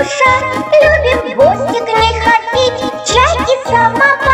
душа, любим в гости к ней ходить, чай и самовар.